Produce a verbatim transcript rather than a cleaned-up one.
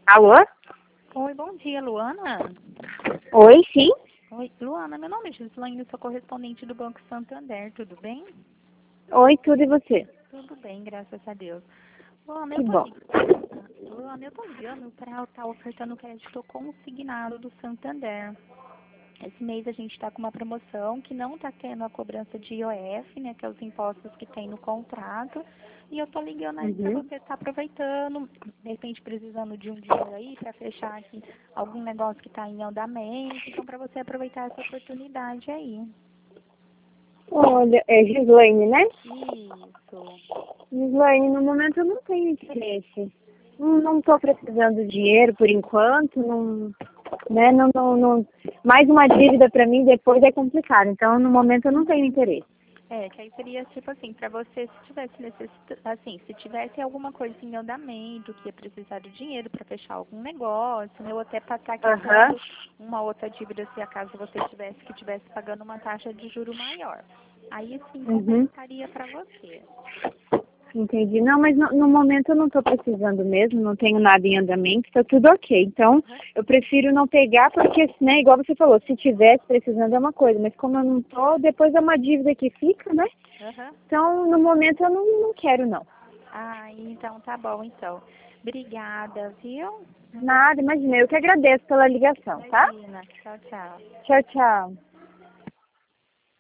Alô? Oi, bom dia, Luana. Oi, sim? Oi, Luana, meu nome é Gislaine, eu sou correspondente do Banco Santander, tudo bem? Oi, tudo e você? Tudo bem, graças a Deus. Luana, Que eu tô bom. ligando, Luana, eu tô ligando para estar ofertando crédito consignado do Santander. Esse mês a gente está com uma promoção que não está tendo a cobrança de I O F, né, que é os impostos que tem no contrato. E eu tô ligando aí para Uhum. você estar aproveitando, de repente precisando de um dinheiro aí para fechar aqui algum negócio que está em andamento. Então, para você aproveitar essa oportunidade aí. Olha, é Gislaine, né? Isso. Gislaine, no momento eu não tenho interesse. Não, não tô precisando de dinheiro por enquanto, não, né, não, não, não. Mais uma dívida para mim depois é complicado, então no momento eu não tenho interesse. É, que aí seria tipo assim, para você, se tivesse necessidade, assim, se tivesse alguma coisa em andamento, que ia precisar de dinheiro para fechar algum negócio, né, ou até para estar Aham. quitando uma outra dívida, se acaso você tivesse que tivesse pagando uma taxa de juro maior. Aí sim Uhum. compensaria para você. Entendi. Não, mas no, no momento eu não estou precisando mesmo, não tenho nada em andamento, está tudo ok. Então, Aham. eu prefiro não pegar porque, né, igual você falou, se tivesse precisando é uma coisa, mas como eu não estou, depois é uma dívida que fica, né? Aham. Então, no momento eu não, não quero, não. Ah, então tá bom, então. Obrigada, viu? Nada, imagina, eu que agradeço pela ligação, tá? Imagina. Tchau, tchau. Tchau, tchau.